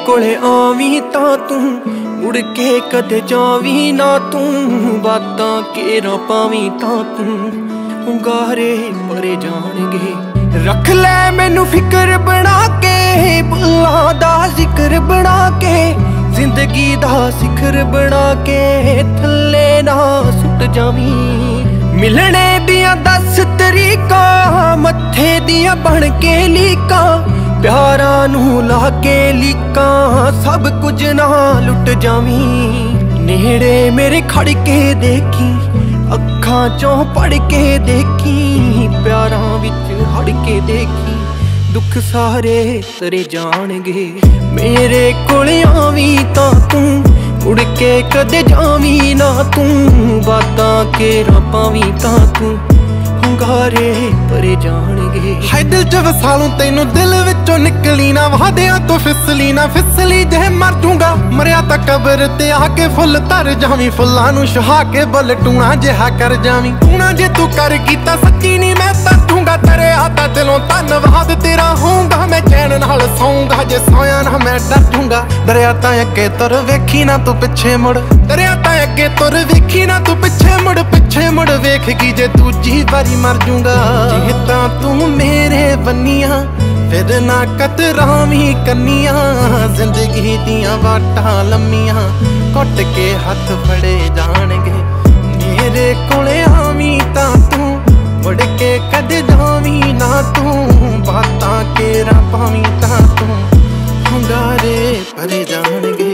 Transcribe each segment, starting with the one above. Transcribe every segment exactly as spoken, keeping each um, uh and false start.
कोले आवी तां तू मुड़ के कदे जावी ना तू बातां केरा पावी तां तू हुंगारे भरे जाणगे। रख ले मैनू फिकर बना के बुल्लां दा जिक्र बना के जिंदगी दा सिखर बना के थल्ले ना सुट जावी। मिलने दियां दस तरीका मत्थे दियां बन के लीका प्यारा नू ला के लीका सब कुछ ना लुट जावी। नेड़े मेरे खड़ के देखी अखां चों पढ़ के देखी प्यारा विच हड़ के देखी दुख सारे तरे जाणगे। मेरे कोल आवी तां तू मुड़ के कदे जावी ना तू बातां केरा पावी तां तू हुंगारे भरे जाणगे। हाय दिल च वसालूं तैनू दिल विचों निकली ना वादियां तो फिसली ना फिसली जे मर जूंगा। मरिया तां कबर ते आके फुल तर जावी फुल्लां नू छुहा के बुल टूणा जिहा कर जावी। टूणा जे तू कर कीता सच्ची नी मैं तर दूंगा तेरे आता दिलों धन्नवाद तेरा होऊंगा। मैं चैन नाल सोऊंगा जे सोया ना मैं डर जूंगा। डरिया तां अगे तुर वेखी ना तू पिछे मुड़ डरिया तां अगे तुर वेखी ना तू पिछे मुड़ पिछे मुड़ वेखगी जे दूजी बारी मर जूंगा। जे तां तू मेरे बनिया फिर ना कतरावी कन्निया जिंदगी दियां वाटां लम्मियां घुट के हथ फड़े जाणगे। मेरे कोले आवी तां तू मुड़ के कदे जावी ना तू बातां केरा पावी तां तू हुंगारे भरे जाणगे।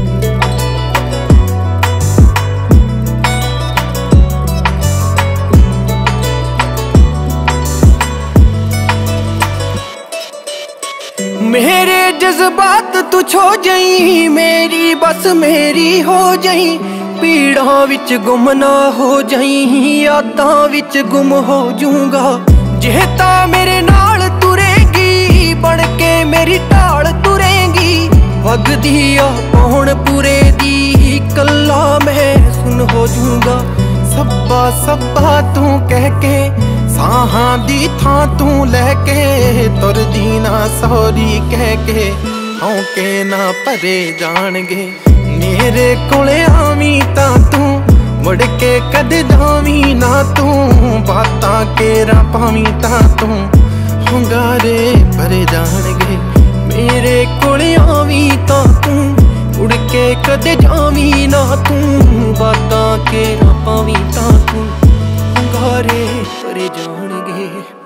मेरे जज्बात तू छो जाई मेरी बस मेरी हो जाई। पीड़ां विच गुम ना हो जाई यादां विच गुम हो जूंगा। जे तां मेरे नाल तुरेगी बन के मेरी ढाल तुरेगी। वगदी आ पौण पूरे दी कल्ला मैं सुन हो जूंगा। सब्बा सब्बा तू कह के साहां दी थां तू लैके तुर दी ना सौरी कह के हौके ना भरे जाणगे। मेरे कोले आवी तां तू मुड़ के कदे जावी ना तू बातां केरा पावी तां तू हुंगारे भरे जाणगे। मेरे कोले आवी तां तू मुड़ के कदे जावी ना तू बातां केरा पावी तां तू हुंगारे भरे जाणगे।